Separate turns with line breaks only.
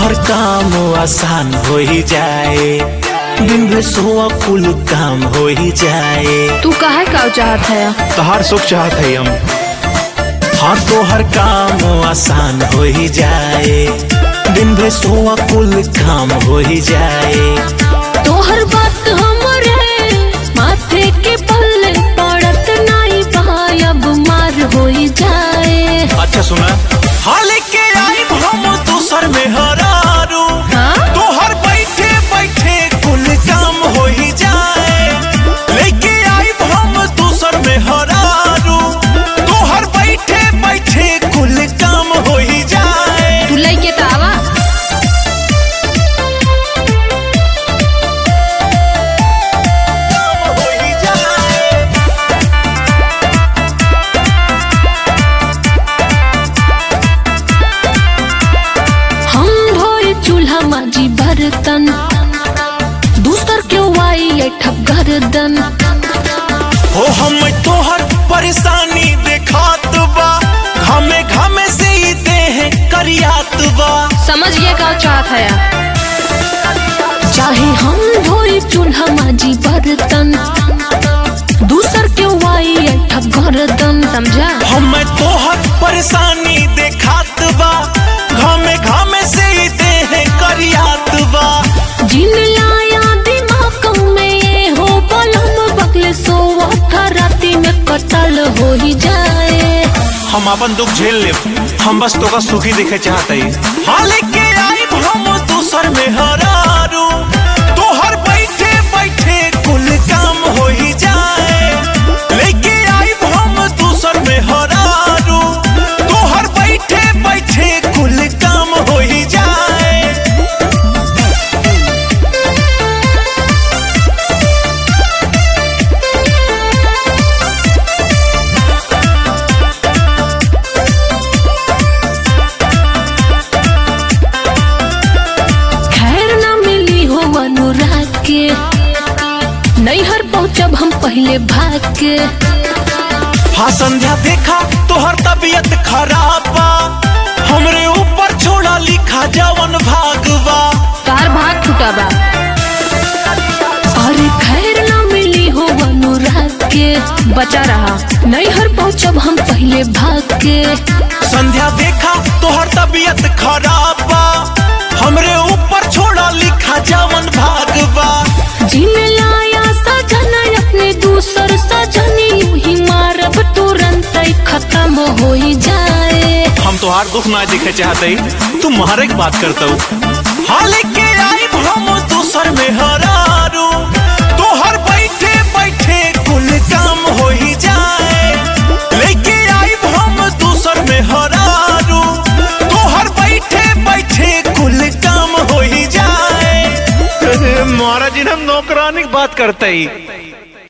तोहर काम आसान हो ही जाए, दिन भर सोआ कुल काम हो ही जाए।
तू काहे का चाहत है?
तहार सुख चाहत है हम।
हाँ तोहर काम आसान हो ही जाए, दिन भर सोआ कुल काम हो ही जाए।
तोहर बात हमरे माथे के पल्ले पड़त नहीं भाई, अब मार हो ही जाए।
अच्छा सुना, हाल के आई हम दूसर में हरारू।
हाँ?
तोहर बैठे बैठे कुल काम हो ही जाए, लेके आई हम दूसर में हरारू। तोहर बैठे बैठे कुल काम हो ही जाए।
तू लइके त आवा।
हो ही जाए।
हम धोए चूल्हा माजी बर्तन, दूसर क्यों आई ठप गर्दन।
हो हम तोहर परेशानी देखात बा, घामे घामे से ही देह करियात बा।
समझ गया का चाहत है? चाहे हम धोए चूल्हा माजी बर्तन, दूसर क्यों आई ठप गर्दन। समझा?
हम तोहर परेशानी देखात बा, घामे घामे से ही देह करियात बा।
जिन लाया दिमाग में ये हो बलम बगले सोवा था राती में कतल हो ही जाए।
हम अपन दुख झेल ले, हम बस तोका सुखी देखे चाहते ही।
हाल के आई हम दूसर में हरारू। तोहर बैठे बैठे कुल काम हो ही जाए, लेके आई हम दूसर में हरारू। तोहर बैठे बैठे कुल काम हो ही जाए।
खैर ना मिली हो अनुराग के, नैहर पहुँचब हम पहले भाग के।
हाँ संध्या देखा तोहर तबीयत खराब बा, हमरे ऊपर छोड़ा लिखा जवन भागवा।
तार भाग छुटा बा। अरे खैर ना मिली हो अनुराग के, बचा रहा नैहर पहुँचब हम पहले भाग के।
संध्या देखा तोहर तबीयत खराब बा, हमरे ऊपर छोड़ा लिखा जवन भागवा।
जिन लाया सजन अपने दूसर सजनी, ही मारब तुरंत खत्म हो ही जाए।
हम तोहार दुख ना देखे चाहते ही, तू मारे की बात करता हूँ।
हाल के आई हम दूसर में हरारू। तोहर बैठे बैठे कुल काम हो ही जाए, लेके आई हम दूसर में हरारू। तोहर बैठे बैठे कुल काम हो ही जाए।
महाराज जी हम नौकरानी की बात करते ही।